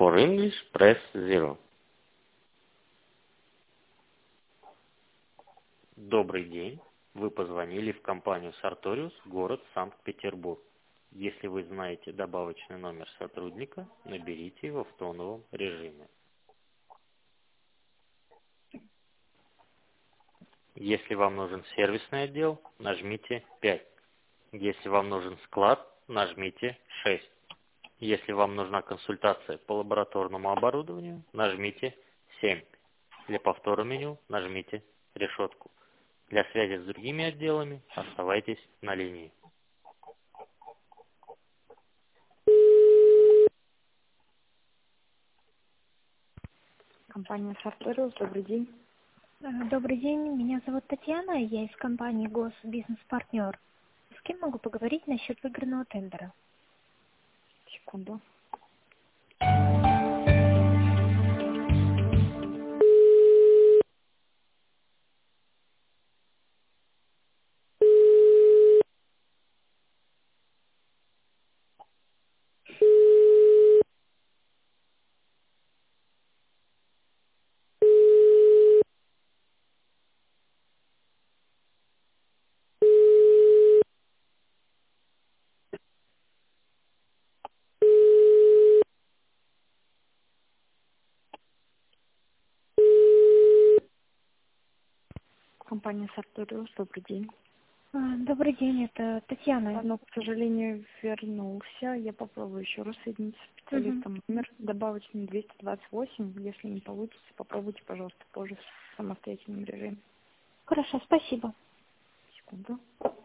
For English, press 0. Добрый день. Вы позвонили в компанию Sartorius, город Санкт-Петербург. Если вы знаете добавочный номер сотрудника, наберите его в тоновом режиме. Если вам нужен сервисный отдел, нажмите 5. Если вам нужен склад, нажмите 6. Если вам нужна консультация по лабораторному оборудованию, нажмите 7. Для повтора меню нажмите решетку. Для связи с другими отделами оставайтесь на линии. Компания Sartorius, добрый день. Добрый день, меня зовут Татьяна, я из компании Госбизнес-партнер. С кем могу поговорить насчет выигранного тендера? Секунду. Компания Sartorius, добрый день. Добрый день, это Татьяна. Но, к сожалению, вернулся. Я попробую еще раз соединить с специалистом. Номер добавочный 228. Если не получится, попробуйте, пожалуйста, позже в самостоятельном режиме. Хорошо, спасибо. Секунду.